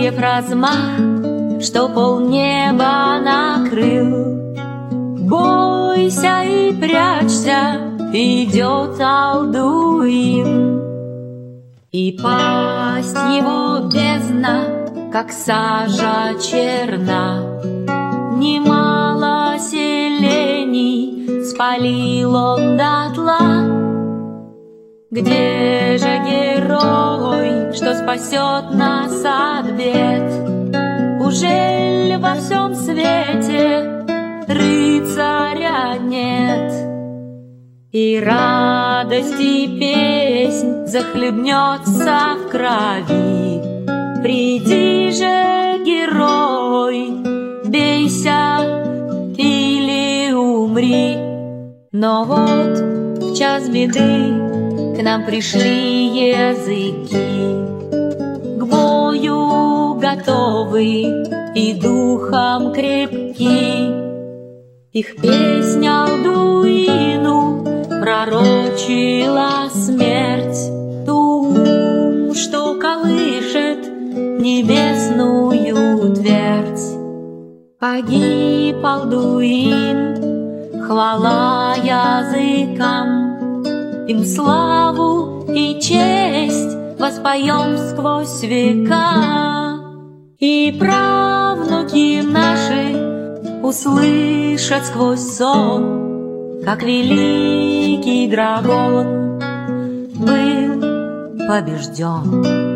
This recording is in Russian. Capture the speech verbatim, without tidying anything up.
крыльев размах, что полнеба накрыл. Бойся и прячься, идет Алдуин. И пасть его бездна, как сажа черна. Немало селений спалил он дотла. Где же герой, что спасет нас от бед? Ужель во всем свете рыцаря нет? И радость и песнь захлебнется в крови. Приди же, герой, бейся или умри. Но вот в час беды к нам пришли языки, к бою готовы и духом крепки. Их песня Алдуину пророчила смерть, ту, что колышет небесную твердь. Погиб Алдуин, хвала языкам, им славу и честь воспоем сквозь века. И правнуки наши услышат сквозь сон, как великий дракон был побежден.